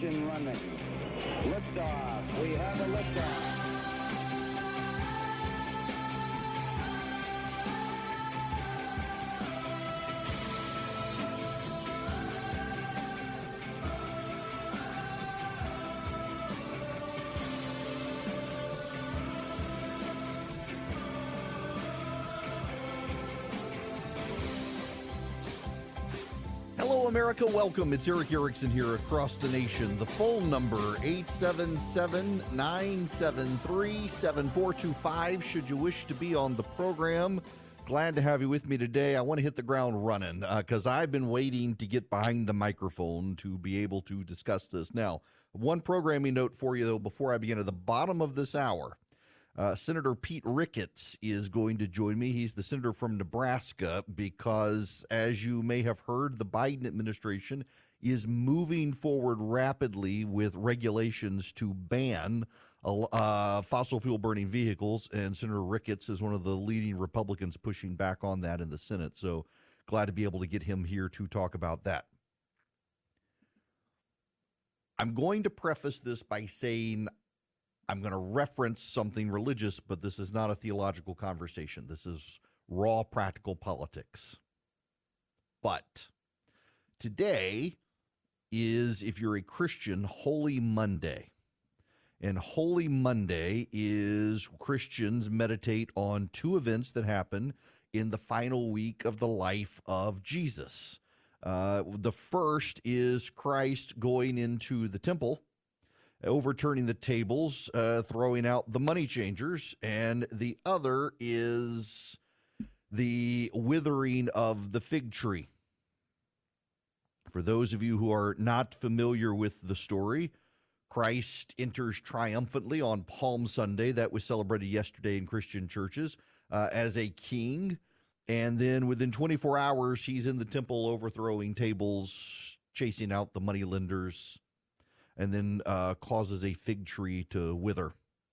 Ignition running. Liftoff. We have a liftoff. Hello, America. Welcome. It's Erick Erickson here across the nation. The phone number, 877-973-7425. Should you wish to be on the program, glad to have you with me today. I want to hit the ground running because I've been waiting to get behind the microphone to be able to discuss this. Now, one programming note for you, though, before I begin. At the bottom of this hour, Senator Pete Ricketts is going to join me. He's the senator from Nebraska because, as you may have heard, the Biden administration is moving forward rapidly with regulations to ban fossil fuel burning vehicles, and Senator Ricketts is one of the leading Republicans pushing back on that in the Senate. So glad to be able to get him here to talk about that. I'm going to preface this by saying I'm going to reference something religious, but this is not a theological conversation. This is raw practical politics. But today is, if you're a Christian, Holy Monday. And Holy Monday is Christians meditate on two events that happen in the final week of the life of Jesus. The first is Christ going into the temple, overturning the tables, throwing out the money changers, and the other is the withering of the fig tree. For those of you who are not familiar with the story, Christ enters triumphantly on Palm Sunday. That was celebrated yesterday in Christian churches as a king. And then within 24 hours, he's in the temple overthrowing tables, chasing out the money lenders, and then causes a fig tree to wither.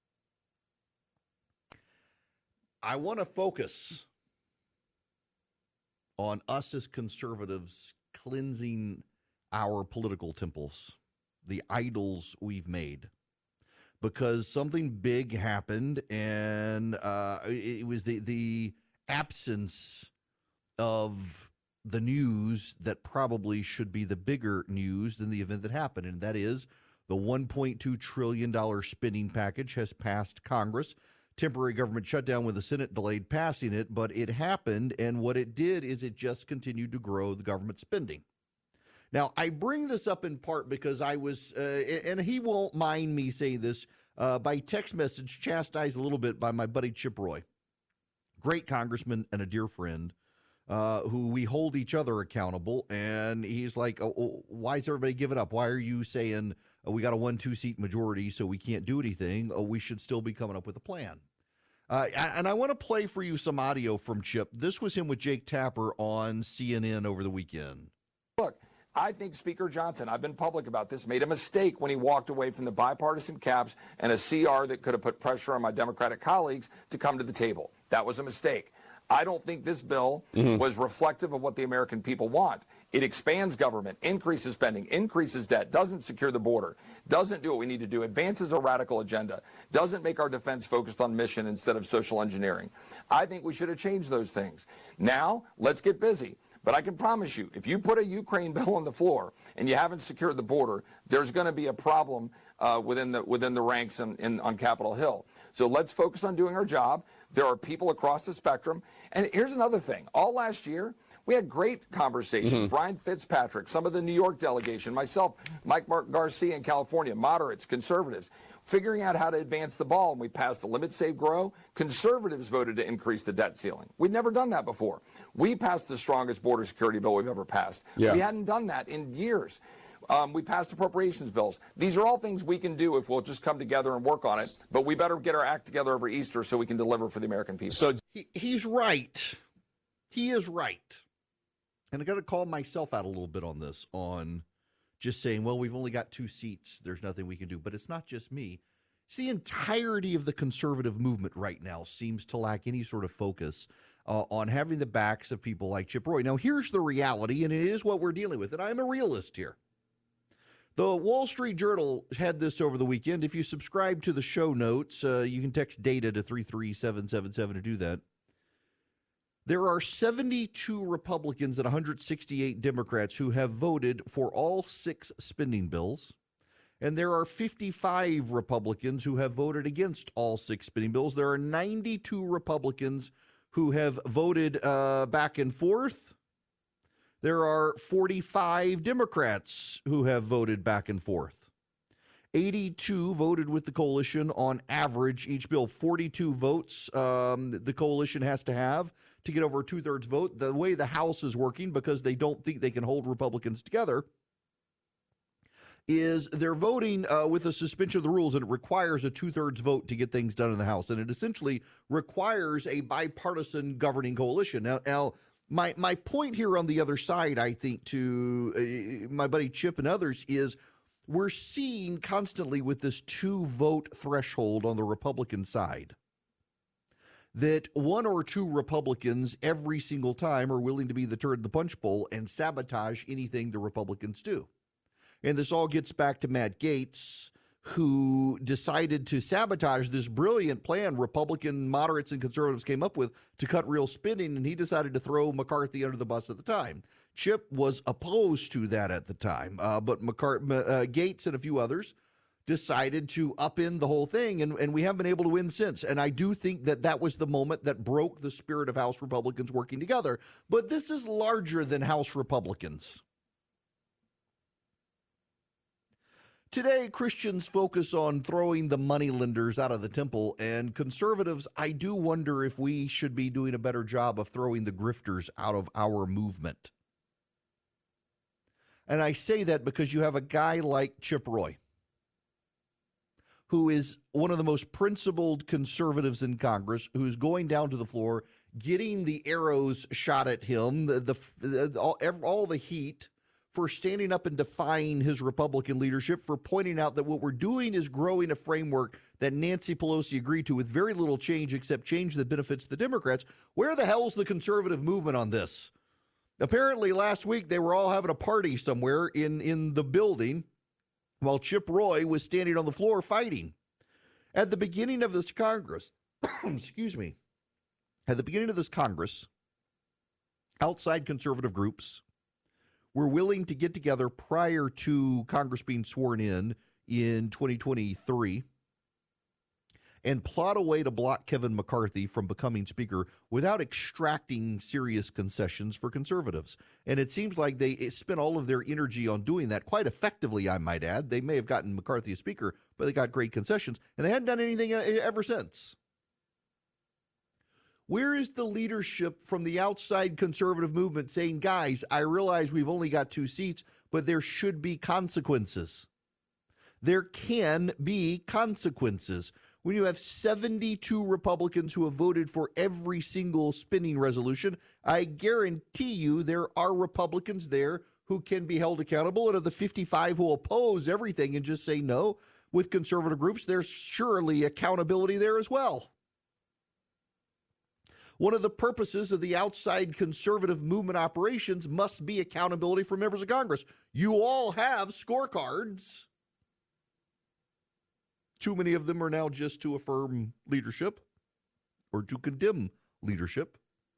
I want to focus on us as conservatives cleansing our political temples, the idols we've made, because something big happened, and it was the absence of the news that probably should be the bigger news than the event that happened, and that is the $1.2 trillion spending package has passed Congress. Temporary government shutdown with the Senate delayed passing it, but it happened, and what it did is it just continued to grow the government spending. Now, I bring this up in part because I was, and he won't mind me saying this, by text message chastised a little bit by my buddy Chip Roy, great congressman and a dear friend, who we hold each other accountable. And he's like, why is everybody giving up? Why are you saying we got a 1-2 seat majority so we can't do anything? We should still be coming up with a plan. And I want to play for you some audio from Chip. This was him with Jake Tapper on CNN over the weekend. Look, I think Speaker Johnson, I've been public about this, made a mistake when he walked away from the bipartisan caps and a CR that could have put pressure on my Democratic colleagues to come to the table. That was a mistake. I don't think this bill was reflective of what the American people want. It expands government, increases spending, increases debt, doesn't secure the border, doesn't do what we need to do, advances a radical agenda, doesn't make our defense focused on mission instead of social engineering. I think we should have changed those things. Now, let's get busy. But I can promise you, if you put a Ukraine bill on the floor and you haven't secured the border, there's going to be a problem within the ranks on Capitol Hill. So let's focus on doing our job. There are people across the spectrum. And here's another thing. All last year, we had great conversations. Brian Fitzpatrick, some of the New York delegation, myself, Mike Garcia in California, moderates, conservatives, figuring out how to advance the ball. And we passed the Limit, Save, Grow. Conservatives voted to increase the debt ceiling. We'd never done that before. We passed the strongest border security bill we've ever passed. Yeah. We hadn't done that in years. We passed appropriations bills. These are all things we can do if we'll just come together and work on it. But we better get our act together over Easter so we can deliver for the American people. So he's right. He is right. And I got to call myself out a little bit on this, on just saying, well, we've only got 2 seats. There's nothing we can do. But it's not just me. It's the entirety of the conservative movement right now seems to lack any sort of focus on having the backs of people like Chip Roy. Now, here's the reality, and it is what we're dealing with. And I'm a realist here. The Wall Street Journal had this over the weekend. If you subscribe to the show notes, you can text DATA to 33777 to do that. There are 72 Republicans and 168 Democrats who have voted for all 6 spending bills. And there are 55 Republicans who have voted against all 6 spending bills. There are 92 Republicans who have voted back and forth. There are 45 Democrats who have voted back and forth. 82 voted with the coalition on average each bill. 42 votes the coalition has to have to get over a 2/3 vote. The way the House is working, because they don't think they can hold Republicans together, is they're voting with a suspension of the rules, and it requires a 2/3 vote to get things done in the House. And it essentially requires a bipartisan governing coalition. Now my point here on the other side, I think, to my buddy Chip and others, is we're seeing constantly with this 2-vote threshold on the Republican side that 1 or 2 Republicans every single time are willing to be the turd in the punch bowl and sabotage anything the Republicans do. And this all gets back to Matt Gaetz, who decided to sabotage this brilliant plan Republican moderates and conservatives came up with to cut real spending, and he decided to throw McCarthy under the bus at the time. Chip was opposed to that at the time, but Gaetz and a few others decided to upend the whole thing, and we haven't been able to win since. And I do think that that was the moment that broke the spirit of House Republicans working together. But this is larger than House Republicans. Today, Christians focus on throwing the moneylenders out of the temple, and conservatives, I do wonder if we should be doing a better job of throwing the grifters out of our movement. And I say that because you have a guy like Chip Roy, who is one of the most principled conservatives in Congress, who's going down to the floor, getting the arrows shot at him, all the heat, for standing up and defying his Republican leadership, for pointing out that what we're doing is growing a framework that Nancy Pelosi agreed to with very little change except change that benefits the Democrats. Where the hell's the conservative movement on this? Apparently last week they were all having a party somewhere in the building while Chip Roy was standing on the floor fighting. At the beginning of this Congress, excuse me, at the beginning of this Congress, outside conservative groups were willing to get together prior to Congress being sworn in 2023 and plot a way to block Kevin McCarthy from becoming Speaker without extracting serious concessions for conservatives. And it seems like they spent all of their energy on doing that quite effectively, I might add. They may have gotten McCarthy a Speaker, but they got great concessions, and they hadn't done anything ever since. Where is the leadership from the outside conservative movement saying, guys, I realize we've only got 2 seats, but there should be consequences? There can be consequences. When you have 72 Republicans who have voted for every single spending resolution, I guarantee you there are Republicans there who can be held accountable. And of the 55 who oppose everything and just say no with conservative groups, there's surely accountability there as well. One of the purposes of the outside conservative movement operations must be accountability for members of Congress. You all have scorecards. Too many of them are now just to affirm leadership or to condemn leadership.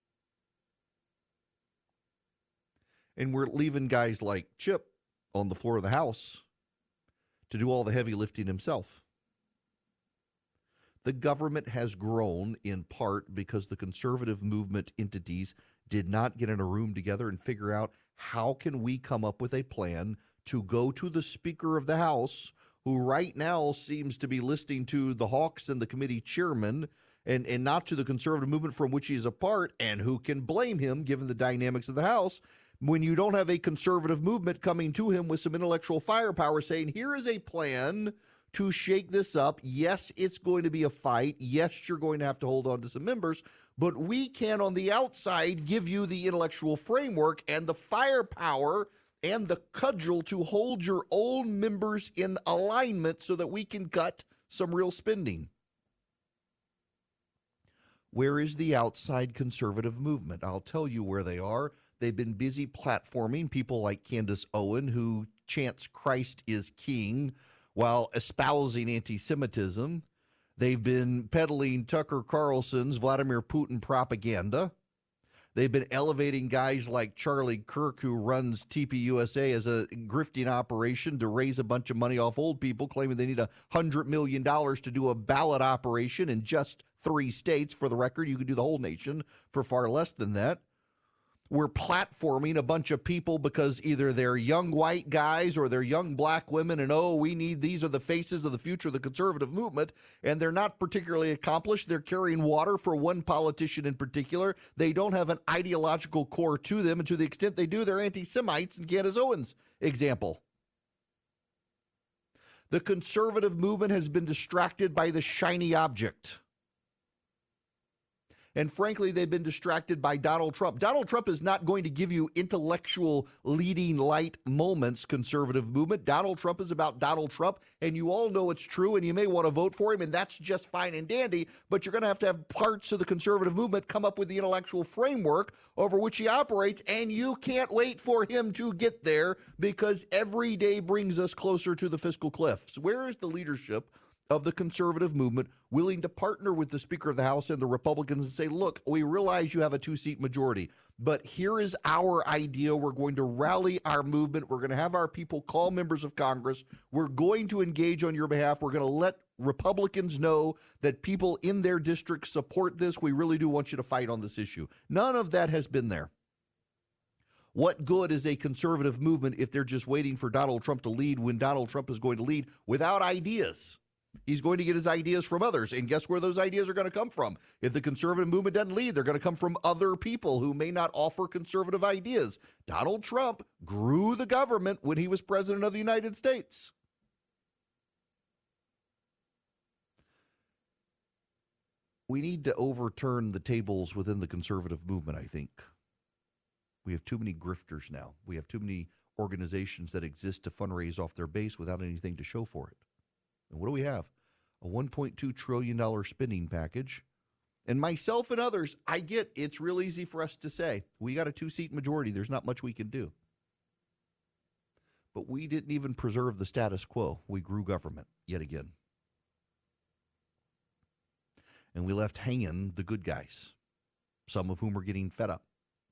And we're leaving guys like Chip on the floor of the House to do all the heavy lifting himself. The government has grown in part because the conservative movement entities did not get in a room together and figure out how can we come up with a plan to go to the Speaker of the House, who right now seems to be listening to the hawks and the committee chairman and not to the conservative movement from which he is a part, and who can blame him given the dynamics of the House, when you don't have a conservative movement coming to him with some intellectual firepower saying, here is a plan to shake this up. Yes, it's going to be a fight. Yes, you're going to have to hold on to some members, but we can on the outside give you the intellectual framework and the firepower and the cudgel to hold your own members in alignment so that we can cut some real spending. Where is the outside conservative movement? I'll tell you where they are. They've been busy platforming people like Candace Owen, who chants Christ is king while espousing anti-Semitism. They've been peddling Tucker Carlson's Vladimir Putin propaganda. They've been elevating guys like Charlie Kirk, who runs TPUSA, as a grifting operation to raise a bunch of money off old people, claiming they need $100 million to do a ballot operation in just 3 states. For the record, you could do the whole nation for far less than that. We're platforming a bunch of people because either they're young white guys or they're young black women, and these are the faces of the future of the conservative movement, and they're not particularly accomplished. They're carrying water for one politician in particular. They don't have an ideological core to them, and to the extent they do, they're anti-Semites in Candace Owens' example. The conservative movement has been distracted by the shiny object. And frankly, they've been distracted by Donald Trump. Donald Trump is not going to give you intellectual leading light moments, conservative movement. Donald Trump is about Donald Trump, and you all know it's true, and you may want to vote for him, and that's just fine and dandy, but you're going to have parts of the conservative movement come up with the intellectual framework over which he operates, and you can't wait for him to get there because every day brings us closer to the fiscal cliff. So where is the leadership of the conservative movement willing to partner with the Speaker of the House and the Republicans and say, look, we realize you have a 2-seat majority, but here is our idea. We're going to rally our movement. We're going to have our people call members of Congress. We're going to engage on your behalf. We're going to let Republicans know that people in their districts support this. We really do want you to fight on this issue. None of that has been there. What good is a conservative movement if they're just waiting for Donald Trump to lead when Donald Trump is going to lead without ideas? He's going to get his ideas from others. And guess where those ideas are going to come from? If the conservative movement doesn't lead, they're going to come from other people who may not offer conservative ideas. Donald Trump grew the government when he was president of the United States. We need to overturn the tables within the conservative movement, I think. We have too many grifters now. We have too many organizations that exist to fundraise off their base without anything to show for it. And what do we have? A $1.2 trillion spending package. And myself and others, I get it's real easy for us to say, we got a 2-seat majority. There's not much we can do. But we didn't even preserve the status quo. We grew government yet again. And we left hanging the good guys, some of whom are getting fed up.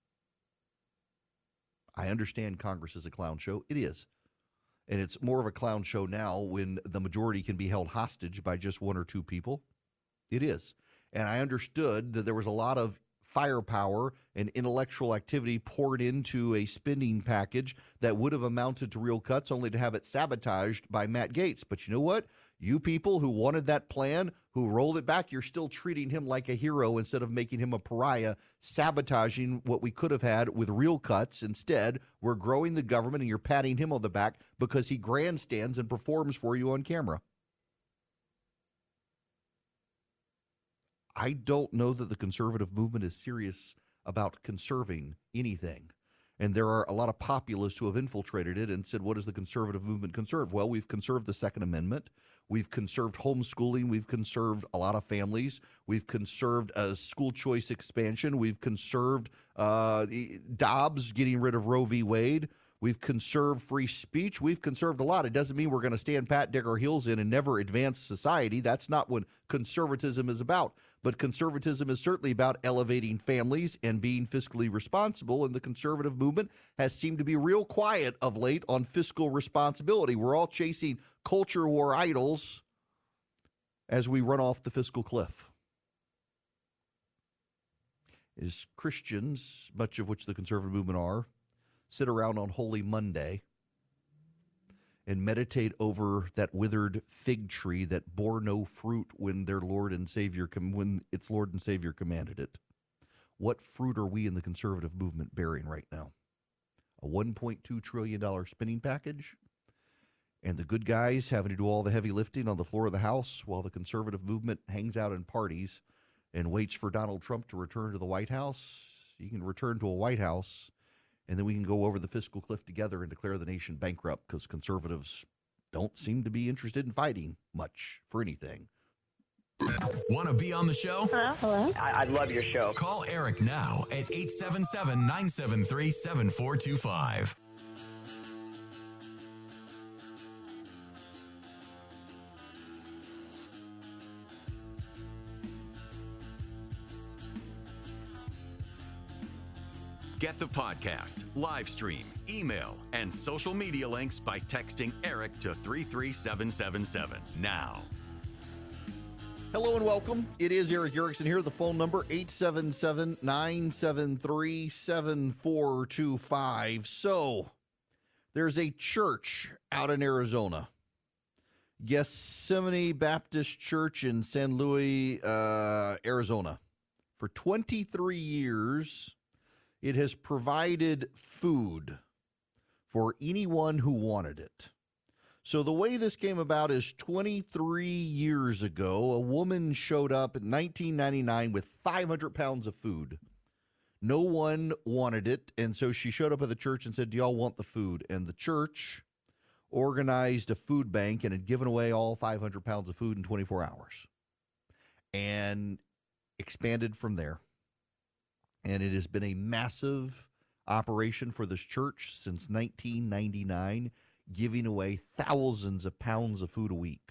I understand Congress is a clown show. It is. And it's more of a clown show now when the majority can be held hostage by just 1 or 2 people. It is. And I understood that there was a lot of firepower and intellectual activity poured into a spending package that would have amounted to real cuts, only to have it sabotaged by Matt Gaetz. But you know what? You people who wanted that plan, who rolled it back, you're still treating him like a hero instead of making him a pariah, sabotaging what we could have had with real cuts. Instead, we're growing the government, and you're patting him on the back because he grandstands and performs for you on camera. I don't know that the conservative movement is serious about conserving anything. And there are a lot of populists who have infiltrated it and said, what does the conservative movement conserve? Well, we've conserved the Second Amendment. We've conserved homeschooling. We've conserved a lot of families. We've conserved school choice expansion. We've conserved Dobbs getting rid of Roe v. Wade. We've conserved free speech. We've conserved a lot. It doesn't mean we're going to stand pat, dig our heels in, and never advance society. That's not what conservatism is about. But conservatism is certainly about elevating families and being fiscally responsible, and the conservative movement has seemed to be real quiet of late on fiscal responsibility. We're all chasing culture war idols as we run off the fiscal cliff. As Christians, much of which the conservative movement are, sit around on Holy Monday and meditate over that withered fig tree that bore no fruit when their Lord and Savior when its Lord and Savior commanded it. What fruit are we in the conservative movement bearing right now? A $1.2 trillion spending package, and the good guys having to do all the heavy lifting on the floor of the House while the conservative movement hangs out in parties and waits for Donald Trump to return to the White House. You can return to a White House, and then we can go over the fiscal cliff together and declare the nation bankrupt, because conservatives don't seem to be interested in fighting much for anything. Want to be on the show? Hello? I love your show. Call Eric now at 877-973-7425. Get the podcast, live stream, email, and social media links by texting Eric to 33777 now. Hello and welcome. It is Eric Erickson here. The phone number 877-973-7425. So, there's a church out in Arizona, Gethsemane Baptist Church in San Luis, Arizona. For 23 years, it has provided food for anyone who wanted it. So the way this came about is 23 years ago, a woman showed up in 1999 with 500 pounds of food. No one wanted it, and so she showed up at the church and said, "Do y'all want the food?" And the church organized a food bank and had given away all 500 pounds of food in 24 hours and expanded from there. And it has been a massive operation for this church since 1999, giving away thousands of pounds of food a week.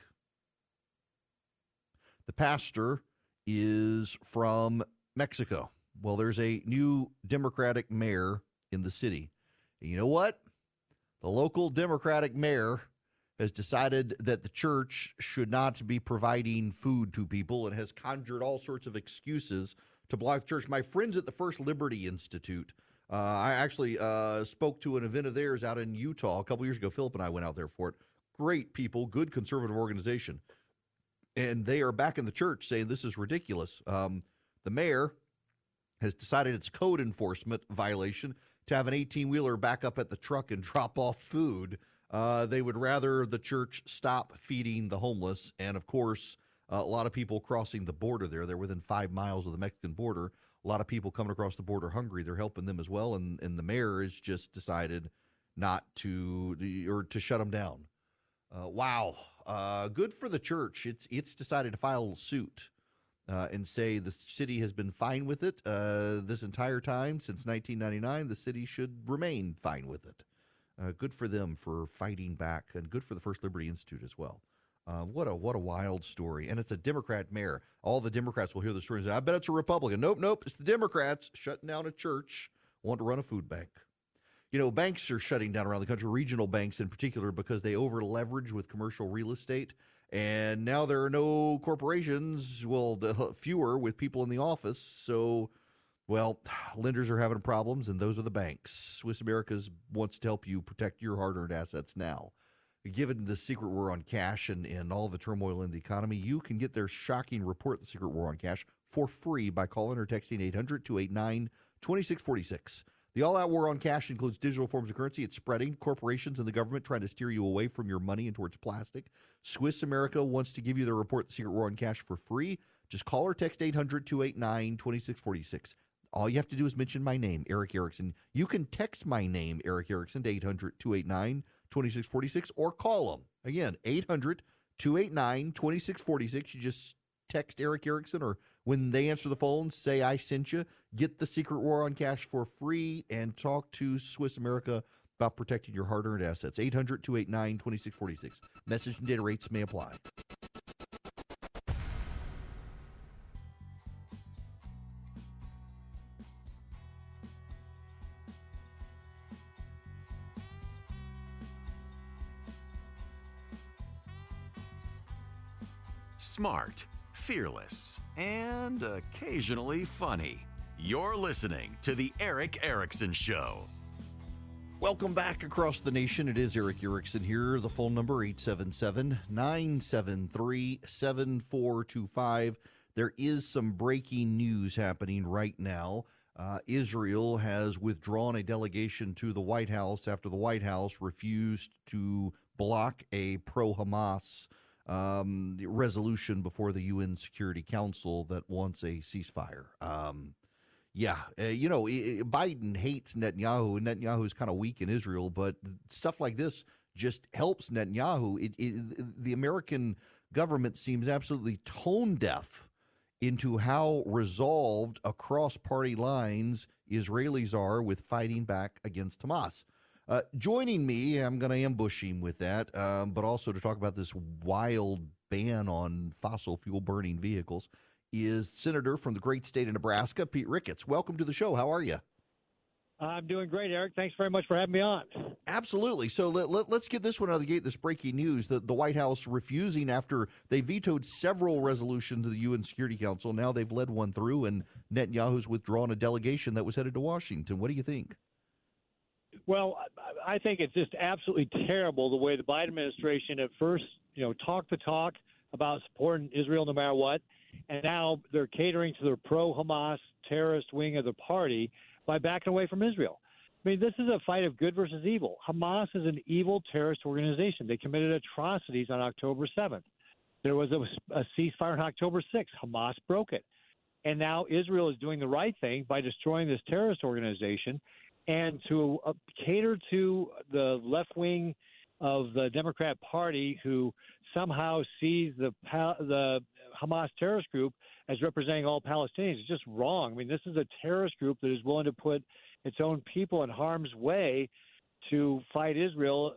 The pastor is from Mexico. Well, there's a new Democratic mayor in the city. And you know what? The local Democratic mayor has decided that the church should not be providing food to people and has conjured all sorts of excuses to block the church. My friends at the First Liberty Institute, I actually spoke to an event of theirs out in Utah a couple years ago. Philip and I went out there for it. Great people, good conservative organization. And they are back in the church saying this is ridiculous. The mayor has decided it's code enforcement violation to have an 18-wheeler back up at the truck and drop off food. They would rather the church stop feeding the homeless. And, of course, a lot of people crossing the border there. They're within 5 miles of the Mexican border. A lot of people coming across the border hungry. They're helping them as well. And the mayor has just decided not to, or to shut them down. Wow. Good for the church. It's decided to file a suit and say the city has been fine with it this entire time since 1999. The city should remain fine with it. Good for them for fighting back, and good for the First Liberty Institute as well. What a wild story. And it's a Democrat mayor. All the Democrats will hear the story and say, I bet it's a Republican. Nope. It's the Democrats shutting down a church, want to run a food bank. You know, banks are shutting down around the country, regional banks in particular, because they over leverage with commercial real estate. And now there are no corporations, well, fewer with people in the office. So, well, lenders are having problems, and those are the banks. Swiss Americas wants to help you protect your hard-earned assets now. Given the secret war on cash and all the turmoil in the economy, you can get their shocking report, The Secret War on Cash, for free by calling or texting 800-289-2646. The all-out war on cash includes digital forms of currency. It's spreading. Corporations and the government trying to steer you away from your money and towards plastic. Swiss America wants to give you the report, The Secret War on Cash, for free. Just call or text 800-289-2646. All you have to do is mention my name, Eric Erickson. You can text my name, Eric Erickson, to 800-289-2646, or call them. Again, 800-289-2646. You just text Eric Erickson, or when they answer the phone, say I sent you. Get The Secret War on Cash for free and talk to Swiss America about protecting your hard-earned assets. 800-289-2646. Message and data rates may apply. Smart, fearless, and occasionally funny. You're listening to The Eric Erickson Show. Welcome back across the nation. It is Eric Erickson here. The phone number, 877-973-7425. There is some breaking news happening right now. Israel has withdrawn a delegation to the White House after the White House refused to block a pro-Hamas resolution before the UN Security Council that wants a ceasefire. Biden hates Netanyahu, and Netanyahu is kind of weak in Israel, but stuff like this just helps Netanyahu. The American government seems absolutely tone deaf into how resolved across party lines Israelis are with fighting back against Hamas. Joining me, I'm going to ambush him with that, but also to talk about this wild ban on fossil fuel burning vehicles, is Senator from the great state of Nebraska, Pete Ricketts. Welcome to the show. How are you? I'm doing great, Eric. Thanks very much for having me on. Absolutely. So let's get this one out of the gate, this breaking news. The White House refusing after they vetoed several resolutions of the UN Security Council. Now they've led one through, and Netanyahu's withdrawn a delegation that was headed to Washington. What do you think? Well, I think it's just absolutely terrible the way the Biden administration at first, talked the talk about supporting Israel no matter what, and now they're catering to their pro-Hamas terrorist wing of the party by backing away from Israel. I mean, this is a fight of good versus evil. Hamas is an evil terrorist organization. They committed atrocities on October 7th. There was a ceasefire on October 6th. Hamas broke it. And now Israel is doing the right thing by destroying this terrorist organization and to cater to the left wing of the Democrat Party who somehow sees the Hamas terrorist group as representing all Palestinians. It's just wrong. I mean, this is a terrorist group that is willing to put its own people in harm's way to fight Israel,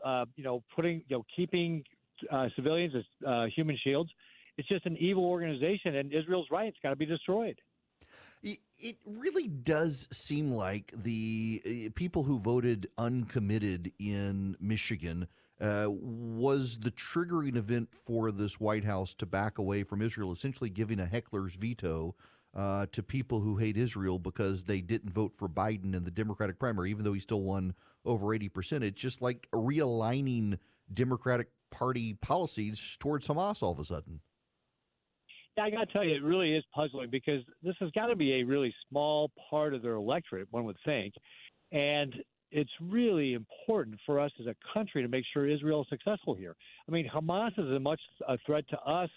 keeping civilians as human shields. It's just an evil organization, and Israel's right. It's got to be destroyed. It really does seem like the people who voted uncommitted in Michigan was the triggering event for this White House to back away from Israel, essentially giving a heckler's veto to people who hate Israel because they didn't vote for Biden in the Democratic primary, even though he still won over 80%. It's just like realigning Democratic Party policies towards Hamas all of a sudden. Yeah, I got to tell you, it really is puzzling because this has got to be a really small part of their electorate, one would think. And it's really important for us as a country to make sure Israel is successful here. I mean, Hamas is as much a threat to us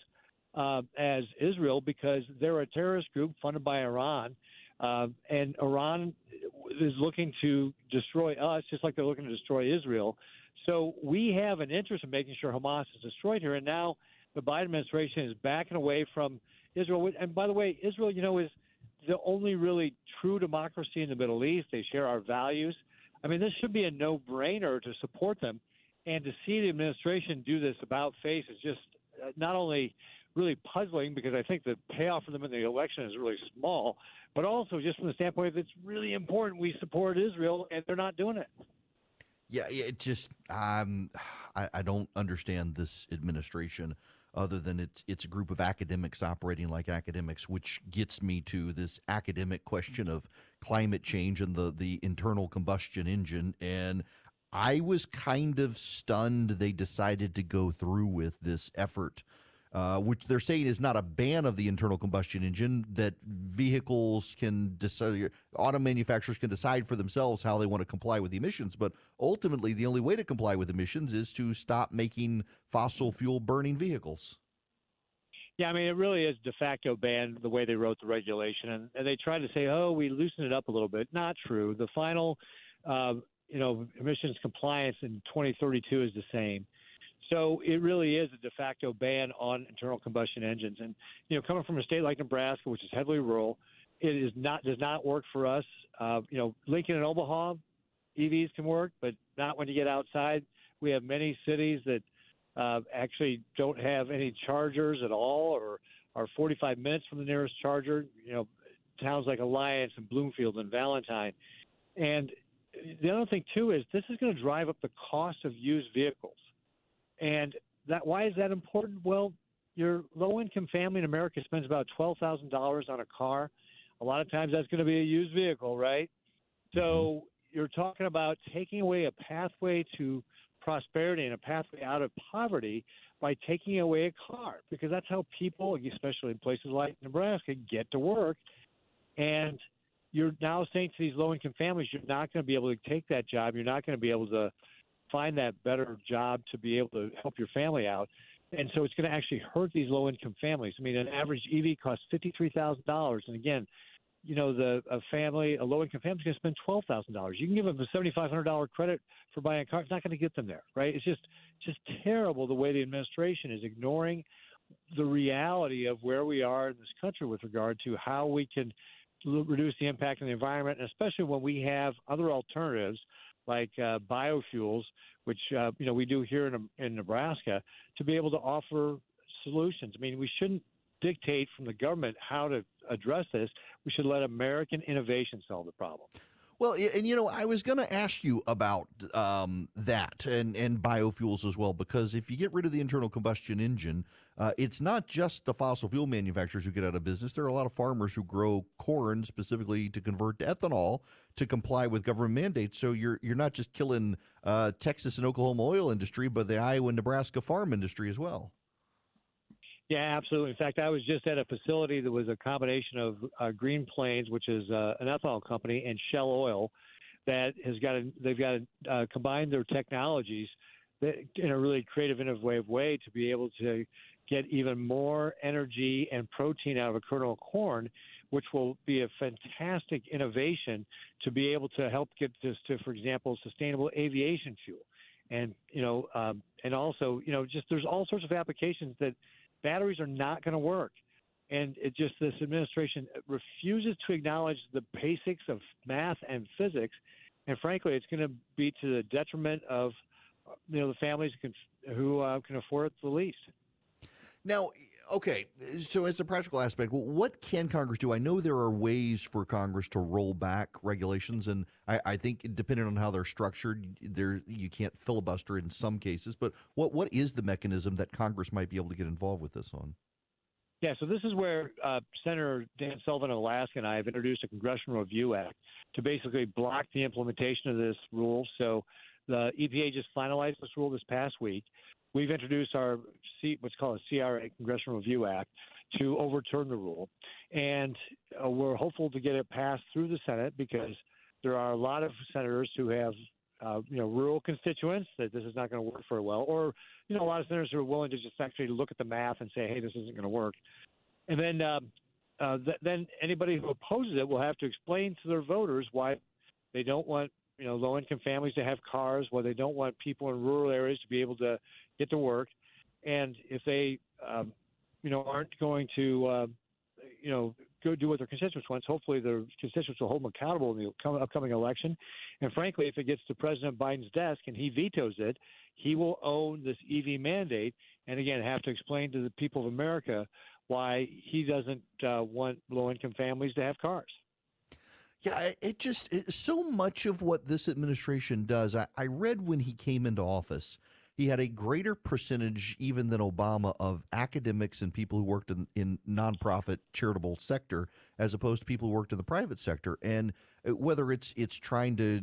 as Israel because they're a terrorist group funded by Iran. And Iran is looking to destroy us just like they're looking to destroy Israel. So we have an interest in making sure Hamas is destroyed here. And now the Biden administration is backing away from Israel. And by the way, Israel, is the only really true democracy in the Middle East. They share our values. I mean, this should be a no-brainer to support them. And to see the administration do this about face is just not only really puzzling because I think the payoff for them in the election is really small, but also just from the standpoint of it's really important we support Israel, and they're not doing it. Yeah, it just I don't understand this administration other than it's a group of academics operating like academics, which gets me to this academic question of climate change and the internal combustion engine. And I was kind of stunned they decided to go through with this effort, which they're saying is not a ban of the internal combustion engine, that vehicles can decide, auto manufacturers can decide for themselves how they want to comply with the emissions. But ultimately, the only way to comply with emissions is to stop making fossil fuel burning vehicles. Yeah, I mean, it really is de facto ban the way they wrote the regulation. And they tried to say, oh, we loosened it up a little bit. Not true. The final, emissions compliance in 2032 is the same. So it really is a de facto ban on internal combustion engines. And, coming from a state like Nebraska, which is heavily rural, it does not work for us. Lincoln and Omaha, EVs can work, but not when you get outside. We have many cities that actually don't have any chargers at all or are 45 minutes from the nearest charger, towns like Alliance and Bloomfield and Valentine. And the other thing, too, is this is going to drive up the cost of used vehicles. And why is that important? Well, your low-income family in America spends about $12,000 on a car. A lot of times that's going to be a used vehicle, right? So you're talking about taking away a pathway to prosperity and a pathway out of poverty by taking away a car, because that's how people, especially in places like Nebraska, get to work. And you're now saying to these low-income families, you're not going to be able to take that job. You're not going to be able to find that better job to be able to help your family out. And so it's going to actually hurt these low-income families. I mean, an average EV costs $53,000. And again, a low-income family is going to spend $12,000. You can give them a $7,500 credit for buying a car. It's not going to get them there, right? It's just terrible the way the administration is ignoring the reality of where we are in this country with regard to how we can reduce the impact on the environment, and especially when we have other alternatives like biofuels, which we do here in Nebraska, to be able to offer solutions. I mean, we shouldn't dictate from the government how to address this. We should let American innovation solve the problem. Well, and I was going to ask you about that and biofuels as well, because if you get rid of the internal combustion engine, it's not just the fossil fuel manufacturers who get out of business. There are a lot of farmers who grow corn specifically to convert to ethanol to comply with government mandates. So you're not just killing Texas and Oklahoma oil industry, but the Iowa and Nebraska farm industry as well. Yeah, absolutely. In fact, I was just at a facility that was a combination of Green Plains, which is an ethanol company, and Shell Oil, that they've got to combine their technologies in a really creative, innovative way to be able to get even more energy and protein out of a kernel of corn, which will be a fantastic innovation to be able to help get this to, for example, sustainable aviation fuel, and and also just there's all sorts of applications that batteries are not going to work. And this administration refuses to acknowledge the basics of math and physics. And frankly, it's going to be to the detriment of, the families who can afford it the least. Now, okay, so as a practical aspect, what can Congress do? I know there are ways for Congress to roll back regulations, and I think depending on how they're structured, you can't filibuster in some cases. But what is the mechanism that Congress might be able to get involved with this on? Yeah, so this is where Senator Dan Sullivan of Alaska and I have introduced a Congressional Review Act to basically block the implementation of this rule. So the EPA just finalized this rule this past week. We've introduced what's called a CRA, Congressional Review Act, to overturn the rule. And we're hopeful to get it passed through the Senate because there are a lot of senators who have, rural constituents that this is not going to work very well, or, a lot of senators who are willing to just actually look at the math and say, hey, this isn't going to work. And then anybody who opposes it will have to explain to their voters why they don't want low-income families to have cars, why they don't want people in rural areas to be able to get to work. And if they, aren't going to, go do what their constituents want, hopefully their constituents will hold them accountable in the upcoming election. And frankly, if it gets to President Biden's desk and he vetoes it, he will own this EV mandate and, again, have to explain to the people of America why he doesn't want low-income families to have cars. Yeah, so much of what this administration does, I read when he came into office, he had a greater percentage even than Obama of academics and people who worked in nonprofit charitable sector as opposed to people who worked in the private sector. And whether it's trying to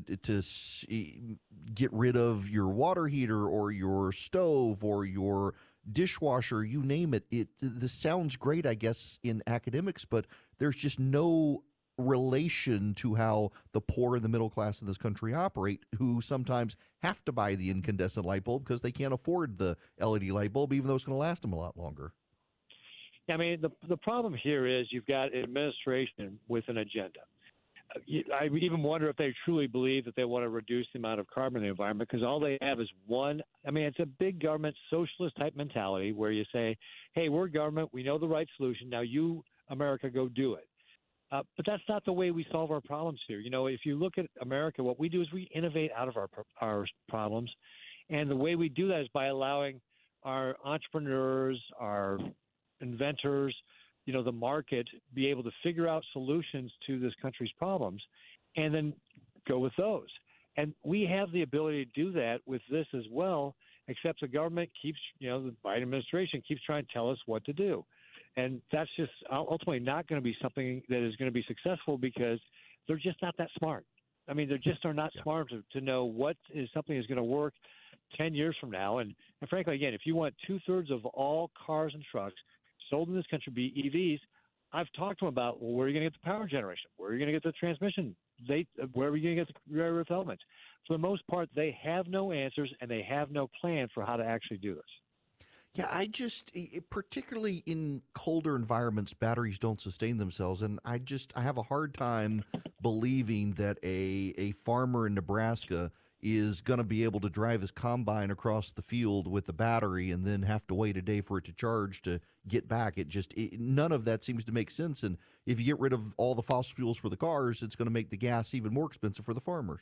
get rid of your water heater or your stove or your dishwasher, you name it, this sounds great, I guess, in academics, but there's just no relation to how the poor and the middle class in this country operate, who sometimes have to buy the incandescent light bulb because they can't afford the LED light bulb, even though it's going to last them a lot longer. I mean, the problem here is you've got an administration with an agenda. I even wonder if they truly believe that they want to reduce the amount of carbon in the environment, because all they have is it's a big government socialist type mentality where you say, hey, we're government, we know the right solution, now you, America, go do it. But that's not the way we solve our problems here. If you look at America, what we do is we innovate out of our problems. And the way we do that is by allowing our entrepreneurs, our inventors, the market, be able to figure out solutions to this country's problems and then go with those. And we have the ability to do that with this as well, except the government keeps, the Biden administration keeps trying to tell us what to do. And that's just ultimately not going to be something that is going to be successful because they're just not that smart. I mean, they just are not smart to know what is something is going to work 10 years from now. And frankly, again, if you want 2/3 of all cars and trucks sold in this country be EVs, I've talked to them about, well, where are you going to get the power generation? Where are you going to get the transmission? Where are you going to get the rare earth elements? For the most part, they have no answers and they have no plan for how to actually do this. Yeah, particularly in colder environments, batteries don't sustain themselves. And I have a hard time believing that a farmer in Nebraska is going to be able to drive his combine across the field with the battery and then have to wait a day for it to charge to get back. None of that seems to make sense. And if you get rid of all the fossil fuels for the cars, it's going to make the gas even more expensive for the farmers.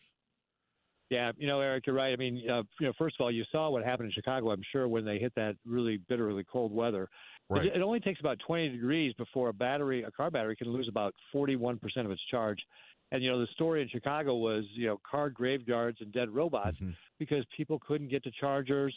Yeah, Eric, you're right. I mean, first of all, you saw what happened in Chicago, I'm sure, when they hit that really bitterly cold weather. Right. It only takes about 20 degrees before a car battery can lose about 41% of its charge. And, the story in Chicago was, car graveyards and dead robots because people couldn't get to chargers.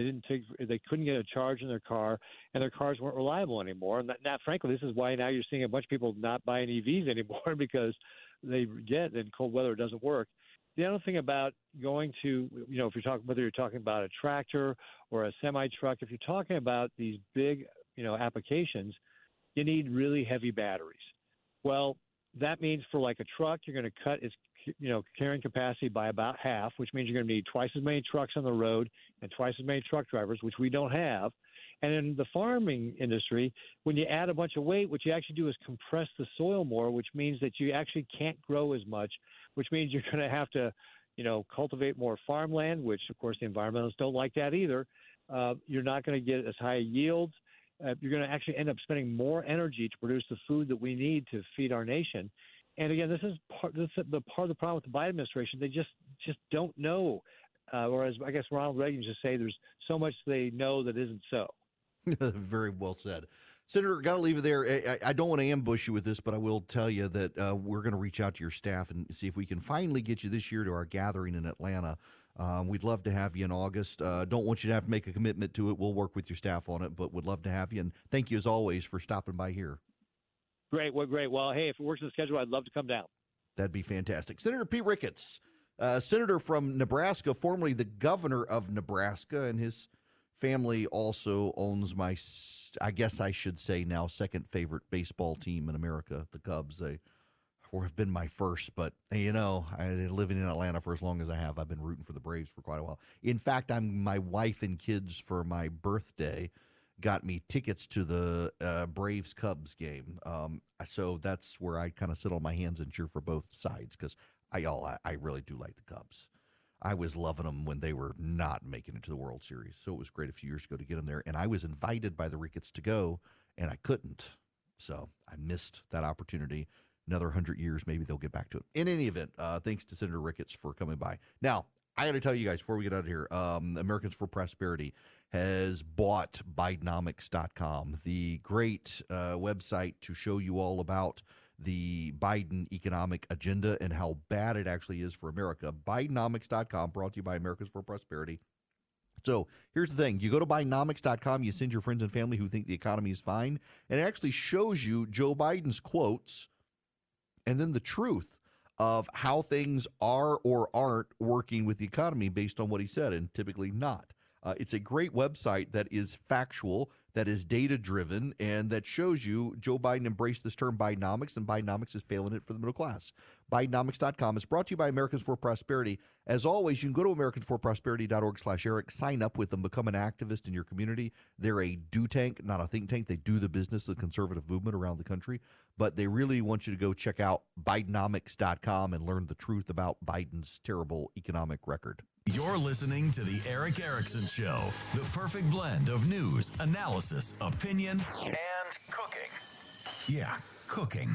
They couldn't get a charge in their car, and their cars weren't reliable anymore. And frankly, this is why now you're seeing a bunch of people not buying EVs anymore because they get in cold weather it doesn't work. The other thing about going to, if you're talking, whether you're talking about a tractor or a semi-truck, if you're talking about these big, applications, you need really heavy batteries. Well, that means for like a truck, you're going to cut its, carrying capacity by about half, which means you're going to need twice as many trucks on the road and twice as many truck drivers, which we don't have. And in the farming industry, when you add a bunch of weight, what you actually do is compress the soil more, which means that you actually can't grow as much, which means you're going to have to, cultivate more farmland, which, of course, the environmentalists don't like that either. You're not going to get as high yields. You're going to actually end up spending more energy to produce the food that we need to feed our nation. And again, this is part of the problem with the Biden administration. They just don't know. Or as I guess Ronald Reagan used to say, there's so much they know that isn't so. Very well said. Senator, got to leave it there. I don't want to ambush you with this, but I will tell you that we're going to reach out to your staff and see if we can finally get you this year to our gathering in Atlanta. We'd love to have you in August. Don't want you to have to make a commitment to it. We'll work with your staff on it, but would love to have you. And thank you, as always, for stopping by here. Great. Well, hey, if it works in the schedule, I'd love to come down. That'd be fantastic. Senator Pete Ricketts, senator from Nebraska, formerly the governor of Nebraska, and his family also owns my, I guess I should say now, second favorite baseball team in America, the Cubs. They have been my first, but living in Atlanta for as long as I have, I've been rooting for the Braves for quite a while. In fact, my wife and kids for my birthday got me tickets to the Braves-Cubs game. So that's where I kind of sit on my hands and cheer for both sides because I really do like the Cubs. I was loving them when they were not making it to the World Series. So it was great a few years ago to get them there. And I was invited by the Ricketts to go, and I couldn't. So I missed that opportunity. Another 100 years, maybe they'll get back to it. In any event, thanks to Senator Ricketts for coming by. Now, I got to tell you guys before we get out of here, Americans for Prosperity has bought Bidenomics.com, the great website to show you all about the Biden economic agenda and how bad it actually is for America. Bidenomics.com, brought to you by Americans for Prosperity. So here's the thing. You go to Bidenomics.com, you send your friends and family who think the economy is fine, and it actually shows you Joe Biden's quotes and then the truth of how things are or aren't working with the economy based on what he said, and typically not. It's a great website that is factual, that is data-driven, and that shows you Joe Biden embraced this term Bidenomics, and Bidenomics is failing it for the middle class. Bidenomics.com is brought to you by Americans for Prosperity. As always, you can go to americansforprosperity.org/Eric, sign up with them, become an activist in your community. They're a do tank, not a think tank. They do the business of the conservative movement around the country, but they really want you to go check out Bidenomics.com and learn the truth about Biden's terrible economic record. You're listening to The Eric Erickson Show, the perfect blend of news, analysis, opinion, and cooking. Yeah, cooking.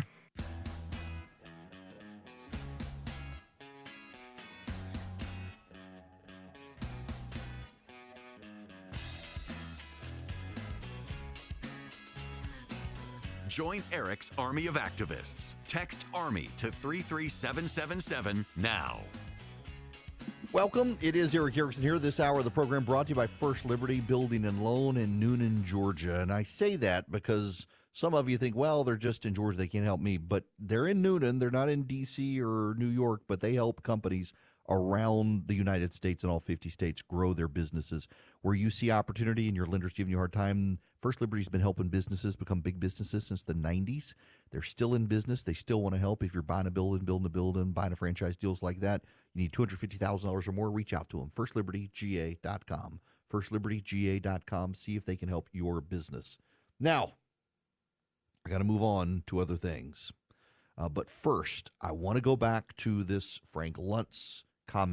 Join Eric's army of activists. Text ARMY to 33777 now. Welcome. It is Eric Erickson here. This hour of the program brought to you by First Liberty Building and Loan in Noonan, Georgia. And I say that because some of you think, well, they're just in Georgia, they can't help me. But they're in Noonan. They're not in D.C. or New York, but they help companies around the United States and all 50 states grow their businesses. Where you see opportunity and your lender's giving you a hard time, First Liberty's been helping businesses become big businesses since the 90s. They're still in business. They still want to help. If you're buying a building, buying a franchise, deals like that, you need $250,000 or more, reach out to them. FirstLibertyGA.com. FirstLibertyGA.com. See if they can help your business. Now, I got to move on to other things. But first, I want to go back to this Frank Luntz comment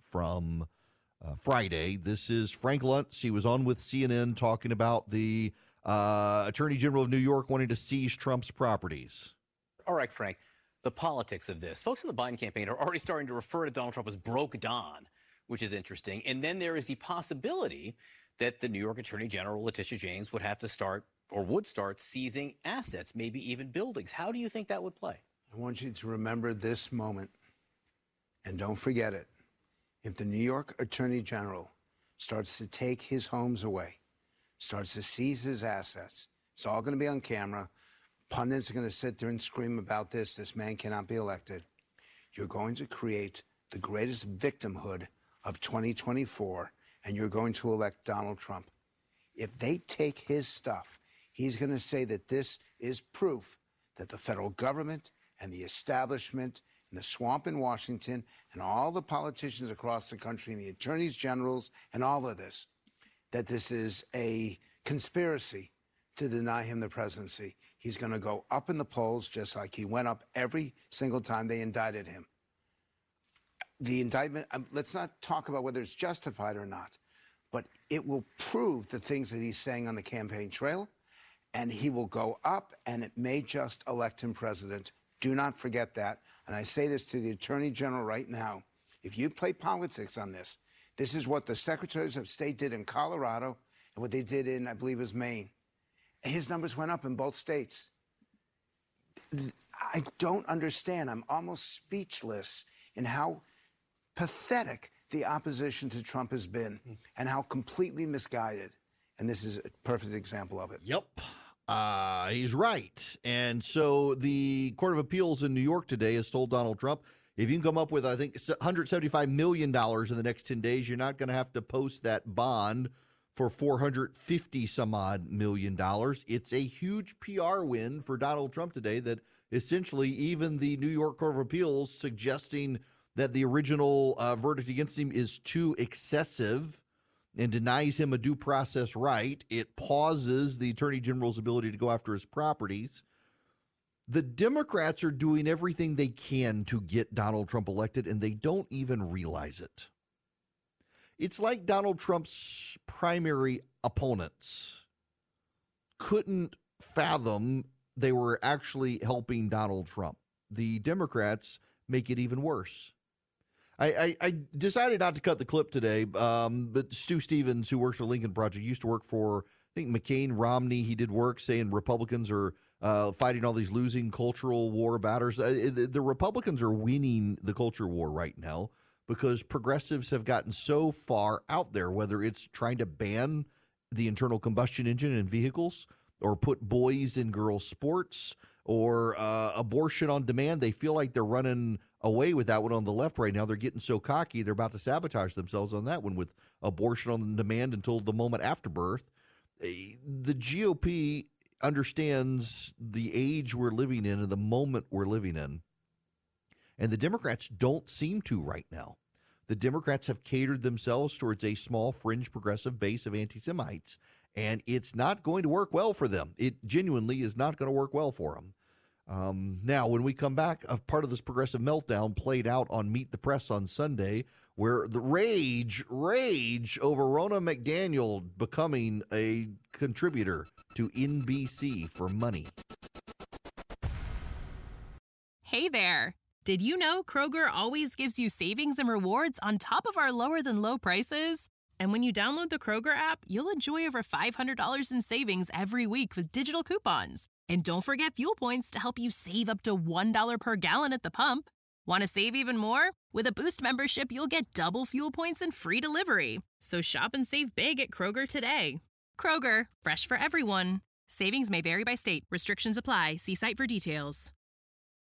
from Friday. This is Frank Luntz. He was on with CNN talking about the Attorney General of New York wanting to seize Trump's properties. All right, Frank, the politics of this. Folks in the Biden campaign are already starting to refer to Donald Trump as broke Don, which is interesting. And then there is the possibility that the New York Attorney General, Letitia James, would start seizing assets, maybe even buildings. How do you think that would play? I want you to remember this moment, and don't forget it. If the New York Attorney General starts to take his homes away, starts to seize his assets, it's all going to be on camera. Pundits are going to sit there and scream about this. This man cannot be elected. You're going to create the greatest victimhood of 2024, and you're going to elect Donald Trump. If they take his stuff, he's going to say that this is proof that the federal government and the establishment and the swamp in Washington and all the politicians across the country and the attorneys generals and all of this, that this is a conspiracy to deny him the presidency. He's going to go up in the polls just like he went up every single time they indicted him. The indictment, let's not talk about whether it's justified or not, but it will prove the things that he's saying on the campaign trail, and he will go up, and it may just elect him president. Do not forget that. And I say this to the Attorney General right now. If you play politics on this, this is what the secretaries of state did in Colorado and what they did in, I believe, is Maine. His numbers went up in both states. I don't understand. I'm almost speechless in how pathetic the opposition to Trump has been and how completely misguided. And this is a perfect example of it. Yep. He's right. And so the Court of Appeals in New York today has told Donald Trump, if you can come up with, I think, $175 million in the next 10 days, you're not going to have to post that bond for $450 some odd million. It's a huge PR win for Donald Trump today that essentially even the New York Court of Appeals suggesting that the original verdict against him is too excessive and denies him a due process right. It pauses the Attorney General's ability to go after his properties. The Democrats are doing everything they can to get Donald Trump elected, and they don't even realize it. It's like Donald Trump's primary opponents couldn't fathom they were actually helping Donald Trump. The Democrats make it even worse. I decided not to cut the clip today, but Stu Stevens, who works for Lincoln Project, used to work for, I think, McCain, Romney. He did work saying Republicans are fighting all these losing cultural war battles. The Republicans are winning the culture war right now because progressives have gotten so far out there, whether it's trying to ban the internal combustion engine in vehicles or put boys in girls' sports or abortion on demand. They feel like they're running away with that one on the left right now. They're getting so cocky, they're about to sabotage themselves on that one with abortion on demand until the moment after birth. The GOP understands the age we're living in and the moment we're living in. And the Democrats don't seem to right now. The Democrats have catered themselves towards a small fringe progressive base of anti-Semites, and it's not going to work well for them. It genuinely is not going to work well for them. Now, when we come back, a part of this progressive meltdown played out on Meet the Press on Sunday, where the rage over Ronna McDaniel becoming a contributor to NBC for money. Hey there. Did you know Kroger always gives you savings and rewards on top of our lower than low prices? And when you download the Kroger app, you'll enjoy over $500 in savings every week with digital coupons. And don't forget fuel points to help you save up to $1 per gallon at the pump. Want to save even more? With a Boost membership, you'll get double fuel points and free delivery. So shop and save big at Kroger today. Kroger, fresh for everyone. Savings may vary by state. Restrictions apply. See site for details.